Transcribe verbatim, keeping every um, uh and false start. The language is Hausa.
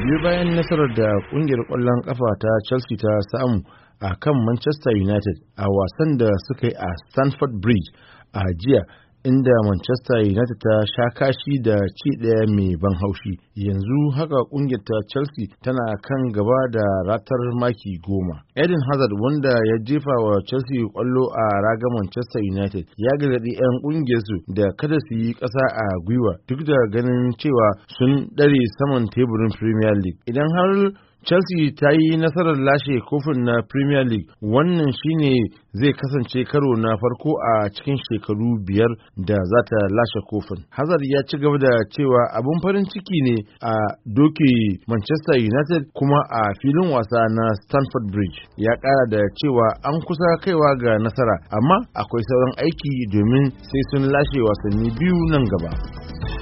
biyo bayan nasarar da kungiyar kwallon kafa ta Chelsea ta samu a kan Manchester United a wasan da suka yi a Stamford Bridge a jiya, inda Manchester United ta sha kashi da ci ɗaya mai ban haushi. Yanzu haka kungiyar ta Chelsea tana kan gaba da ratar maki goma. Eden Hazard, wanda ya jefa wa Chelsea kwallo a raga Manchester United, ya gargaɗi 'yan kungiyarsu da kada su yi ƙasa a gwiwa duk da ganin cewa sun ɗare saman teburin Premier League. Idan har Chelsea ta yi nasarar lashe kofin na Premier League, wannan shine zai kasance karo na farko a cikin shekaru biyar da za ta lashe kofin. Hazard ya ci gaba da cewa abin farin ciki ne a doke Manchester United kuma a filin wasa na Stamford Bridge. Ya ƙara da cewa an kusa kaiwa ga nasara, amma akwai sauran aiki domin sai sun lashe wasanni biyu nan gaba.